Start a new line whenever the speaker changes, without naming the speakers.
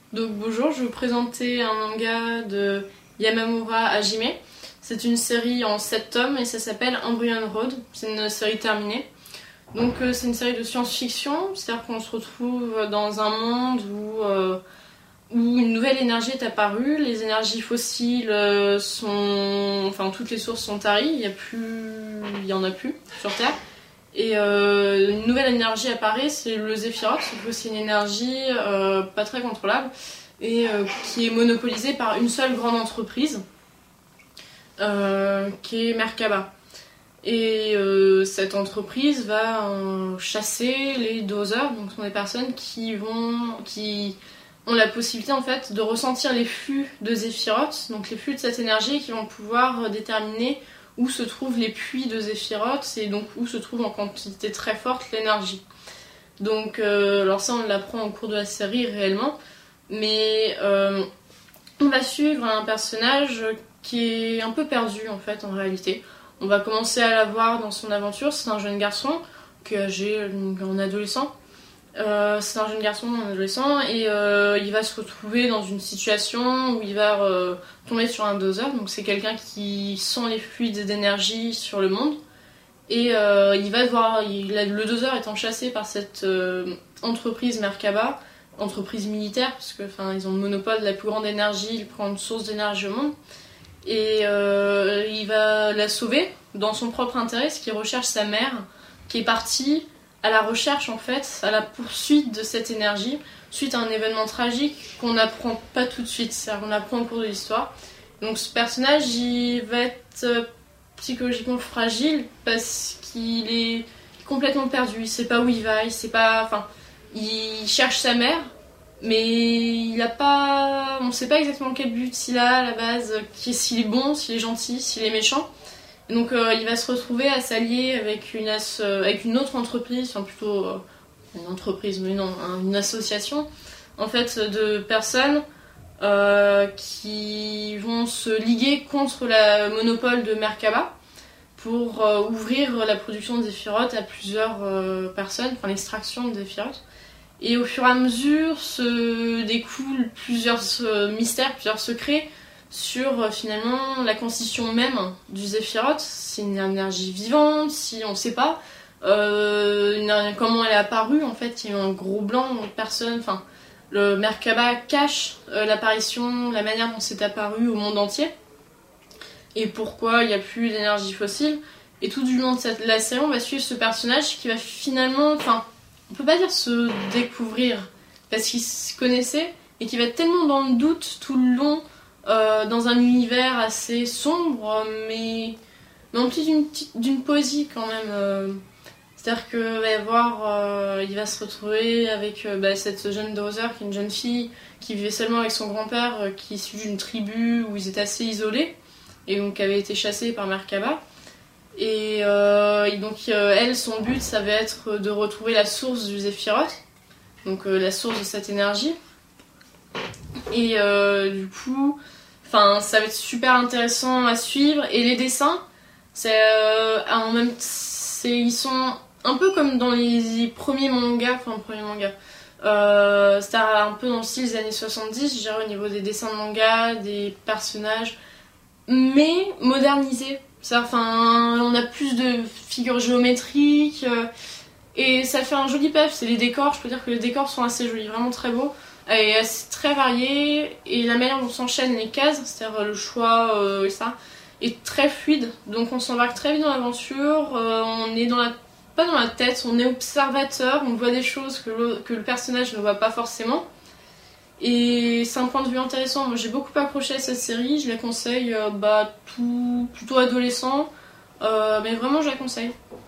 Donc bonjour, je vais vous présenter un manga de Yamamura Hajime. C'est une série en 7 tomes et ça s'appelle Embryon Road. C'est une série terminée. Donc c'est une série de science-fiction, c'est-à-dire qu'on se retrouve dans un monde où une nouvelle énergie est apparue. Les énergies fossiles enfin toutes les sources sont taries, il y en a plus sur Terre. Et une nouvelle énergie apparaît, c'est le Zéphiroth, c'est une énergie pas très contrôlable et qui est monopolisée par une seule grande entreprise qui est Merkaba. Et cette entreprise va chasser les doseurs, donc ce sont des personnes qui ont la possibilité en fait de ressentir les flux de Zéphiroth, donc les flux de cette énergie qui vont pouvoir déterminer où se trouvent les puits de Zéphiroth et donc où se trouve en quantité très forte l'énergie. Donc alors ça on l'apprend au cours de la série réellement, mais on va suivre un personnage qui est un peu perdu en fait en réalité. On va commencer à la voir dans son aventure, c'est un jeune garçon qui est âgé en adolescent. C'est un jeune garçon en adolescent et il va se retrouver dans une situation où il va tomber sur un doseur. Donc c'est quelqu'un qui sent les fluides d'énergie sur le monde et il va devoir, le doseur étant chassé par cette entreprise Merkaba, entreprise militaire parce que ils ont le monopole de la plus grande énergie, ils prennent une source d'énergie au monde et il va la sauver dans son propre intérêt, parce qu'il recherche sa mère qui est partie à la recherche en fait, à la poursuite de cette énergie, suite à un événement tragique qu'on n'apprend pas tout de suite, c'est-à-dire qu'on apprend au cours de l'histoire. Donc ce personnage, il va être psychologiquement fragile parce qu'il est complètement perdu, il sait pas où il va, il cherche sa mère, mais il a pas, on sait pas exactement quel but il a à la base, s'il est bon, s'il est gentil, s'il est méchant. Donc il va se retrouver à s'allier avec une autre entreprise, plutôt une entreprise, mais non, une association en fait de personnes qui vont se liguer contre le monopole de Merkaba pour ouvrir la production de Zéphiroth à plusieurs personnes, l'extraction de Zéphiroth. Et au fur et à mesure se découlent plusieurs mystères, plusieurs secrets sur finalement la constitution même du Zéphiroth. C'est une énergie vivante, si on ne sait pas comment elle est apparue. En fait, il y a eu un gros blanc, donc personne. Le Merkaba cache l'apparition, la manière dont c'est apparu au monde entier et pourquoi il n'y a plus d'énergie fossile. Et tout du long de la série, on va suivre ce personnage qui va finalement, on peut pas dire se découvrir parce qu'il se connaissait et qui va être tellement dans le doute tout le long. Dans un univers assez sombre, mais empli d'une poésie quand même. C'est-à-dire qu'il va se retrouver avec cette jeune doser qui est une jeune fille qui vivait seulement avec son grand-père, qui est issu d'une tribu où ils étaient assez isolés, et donc avait été chassée par Merkaba. Et donc elle, son but, ça va être de retrouver la source du Zéphiroth, donc la source de cette énergie. Et du coup... ça va être super intéressant à suivre. Et les dessins, ils sont un peu comme dans les premiers mangas. C'était un peu dans le style des années 70, je dirais, au niveau des dessins de manga, des personnages, mais modernisés. On a plus de figures géométriques et ça fait un joli pef. C'est les décors, je peux dire que les décors sont assez jolis, vraiment très beaux. Elle est assez très variée et la manière dont s'enchaînent les cases, c'est-à-dire le choix et ça, est très fluide. Donc on s'embarque très vite dans l'aventure, on est pas dans la tête, on est observateur, on voit des choses que le personnage ne voit pas forcément. Et c'est un point de vue intéressant. Moi j'ai beaucoup accroché à cette série, je la conseille plutôt adolescent, mais vraiment je la conseille.